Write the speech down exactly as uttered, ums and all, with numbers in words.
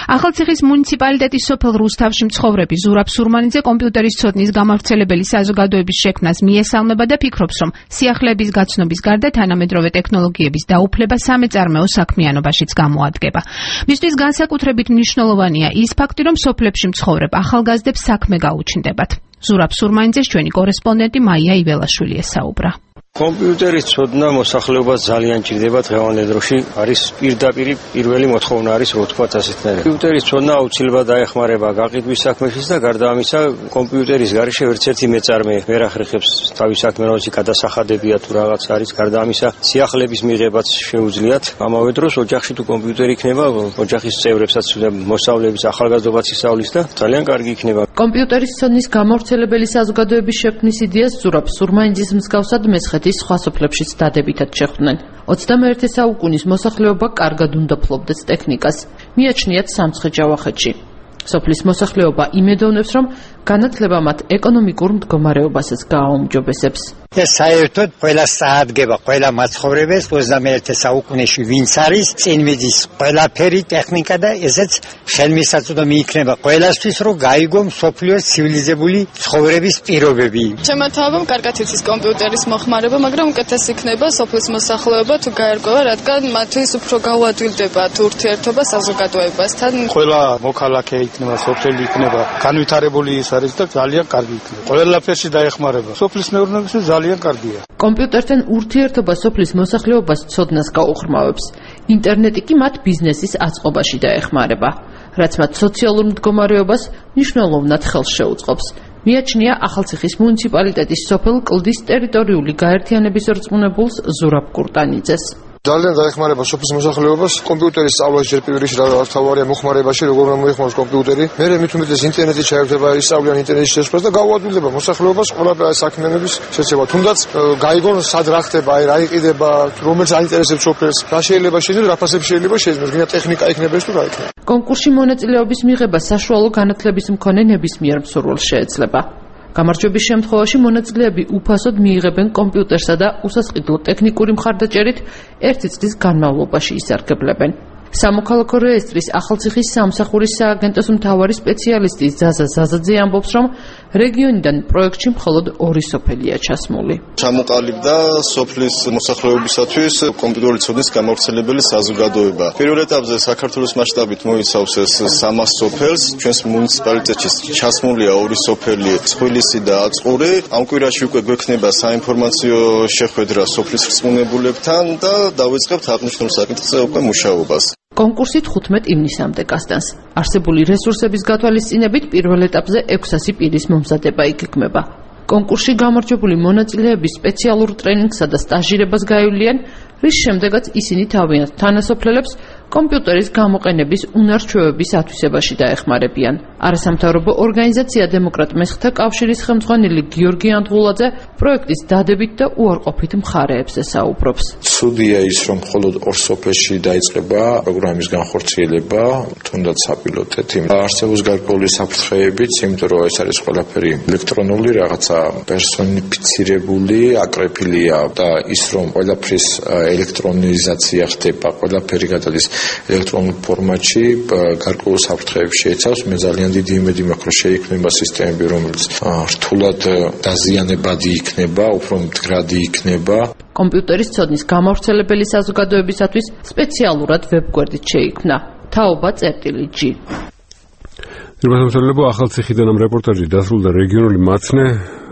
ახალციხის მუნიციპალიტეტის სოფელ რუსთავში მცხოვრები ზურაბ სურმანიძე კომპიუტერის ცოდნის გამავრცელებელი საზოგადოების შექმნას მიესალმება და ფიქრობს, რომ სიახლეების გაცნობის გარდა თანამედროვე ტექნოლოგიების დაუფლება სამეწარმეო საქმიანობაშიც გამოადგება. მისთვის განსაკუთრებით მნიშვნელოვანია ის ფაქტი, რომ სოფლებში მცხოვრებ ახალგაზრდებს საქმე გაუჩნდებათ. ზურაბ სურმანიძეს ჩვენი კორესპონდენტი მაია იველაშვილი ესაუბრა. კომპიუტერის ცოდნა მოსახლეობას ძალიან ჭირდება დღევანდელ დროში. არის პირდაპირ პირველი მოთხოვნა არის რო ვთქვათ ასეთნაირად. კომპიუტერის ცოდნა აუცილებლად დაეხმარება გაყიდვის საქმეშიც და გარდა ამისა კომპიუტერის გარეშე ერთ-ერთი მეწარმე ვერ ახერხებს თავის საქმიანობაში გადასახადებია თუ რაღაც არის. გარდა ამისა სიახლეების მიღებაც შეუძლიათ. ამავე დროს ოჯახში თუ კომპიუტერი იქნება, ოჯახის წევრებსაც მოსავლების ახალგაზრდობაც ისწავლის და ძალიან კარგი იქნება. კომპიუტერის ცოდნის გამავრცელებელი საზოგადოების შექმნის იდეას ზურაბ სურმანიძის მსგავსად მესხეთის სხვა სოფლებშიც დადებითად შეხვდნენ. ოცდამეერთე საუკუნის მოსახლეობა კარგად უნდა ფლობდეს ტექნიკას. მიაჩნიათ სამცხე-ჯავახეთში. სოფლის მოსახლეობა იმედოვნებს, რომ განათლება მათ ეკონომიკურ მდგომარეობასაც გააუმჯობესებს. ეს საერთოდ ყველა საადგება, ყველა მაცხოვრებელს ოცდამეერთე საუკუნეში ვინც არის, წინ მიდის ყველაფერი ტექნიკა და ესეც ხელმისაწვდომი იქნება ყველასთვის, რომ გაიგო მსოფლიოს ცივილიზებული ცხოვრების პირობები. ჩემო თავამ კარგად იცის კომპიუტერის მოხმარება, მაგრამ უკეთეს იქნება სოფლის მოსახლეობა თუ გაერგოვა, რადგან მათთვის უფრო გაუადვილდება ურთიერთობა საზოგადოებასთან. ყველა მოქალაქე იქნება, სოფელი იქნება, განვითარებული ის არის და ძალიან კარგი იქნება. ყველაფერში დაეხმარება. სოფლის მეურნეობისთვის ძალიან კარგია. კომპიუტერთან ურთიერთობა სოფლის მოსახლეობას ცოდნას გაუხმავებს. ინტერნეტი კი მათ ბიზნესის აწყობაში დაეხმარება, რაც მათ სოციალურ მდგომარეობას მნიშვნელოვნად ხელს შეუწყობს. მიაჩნია ახალციხის მუნიციპალიტეტის სოფელ კლდის ტერიტორიული გაერთიანების რწმუნებულს ზურაბ კურტანიძეს. ძალიან დაეხმარება სოფლის მოსახლეობას კომპიუტერის სწავლაში ჯერ პირველ რიგში რა თავარია მოხმარებაში, როგორ უნდა მოიხმაროს კომპიუტერი. მერე მით უმეტეს ინტერნეტის ჩაერთვება, ისწავლიან ინტერნეტის შესწავლას და გაუადვილდება მოსახლეობას ყველაფერი საქმიანობის შეცება. თუნდაც გაიგონ სად რა ხდება, აი რა იყიდება, რომელიც აინტერესებს სოფელს, რა შეიძლება შეიძლება, რა ფასები შეიძლება შეიძლება, გინდა ტექნიკა იქნება ის თუ რა იქნება. კონკურსში მონაწილეობის მიღება საშუალო განათლების მქონე ნებისმიერ მსურველს შეეძლება. გამარჯვების შემთხვევაში მონაწილეები უფასოდ მიიღებენ კომპიუტერსა და უსასყიდლო ტექნიკური მხარდაჭერით ერთი წლის განმავლობაში ისარგებლებენ. სამოქალაქო რეესტრის ახალციხის სამსახურის სააგენტოს მთავარი სპეციალისტი ზაზა ზაზაძე ამბობს, რომ რეგიონიდან პროექტში მხოლოდ ორი სოფელია ჩასმული. ჩამოყალიბდა სოფლის მოსახლეობისათვის კომპიუტერული ცოდნის გამავრცელებელი საზოგადოება. პირველ ეტაპზე საქართველოს მასშტაბით მოიცავს ეს სამას სოფელს. ჩვენს მუნიციპალიტეტში ჩასმულია ორი სოფელი, წყვილისი და აწყური. ამ კვირაში უკვე გვექნება საინფორმაციო შეხვედრა სოფლის რწმუნებულებთან და დავიწყებთ აღნიშნულ საკითხზე უკვე მუშაობას. კონკურსი თხუთმეტ ივნისამდე გასტანს. არსებული რესურსების გათვალისწინებით პირველ ეტაპზე ექვსასი პირის მომზადება იგეგმება. კონკურსში გამარჯვებული მონაწილეები სპეციალურ ტრენინგსა და სტაჟირებას გაივლიან, რის შემდეგაც ისინი თავიანთ თანასოფლელებს კომპიუტერის გამოყენების უნარ-ჩვევების ათვისებაში დაეხმარებიან. არასამთავრობო ორგანიზაცია დემოკრატ მესხთა კავშირის ხელმძღვანელი გიორგი ანდღულაძე პროექტის დადებით და უარყოფით მხარეებს ესაუბრობს. ცუდია ის, რომ მხოლოდ ორ სოფელში დაიწყება პროგრამის განხორციელება, თუნდაც საპილოტეთ. არსებობს გარკვეული საფრთხეებიც, იმიტომ რომ ეს არის ყველაფერი ელექტრონული, რაღაცა პერსონიფიცირებული, აკრეფილია და ის რომ ყველაფრის ელექტრონიზაცია ხდება, ყველაფერი გადადის ელექტრონულ ფორმატში, გარკვეულ საფრთხეებს შეიცავს. მე ძალიან დიდი იმედი მაქვს, რომ შეიქმნება სისტემები, რომელიც რთულად დაზიანებადი იქნება, უფრო მდგრადი იქნება. კომპიუტერის ცოდნის გამავრცელებელი საზოგადოებისათვის სპეციალურად ვებგვერდით შეიქმნა. თაობა წერტილი ჯი. ახალციხიდან ამ რეპორტაჟი დასრულდა რეგიონული მაცნე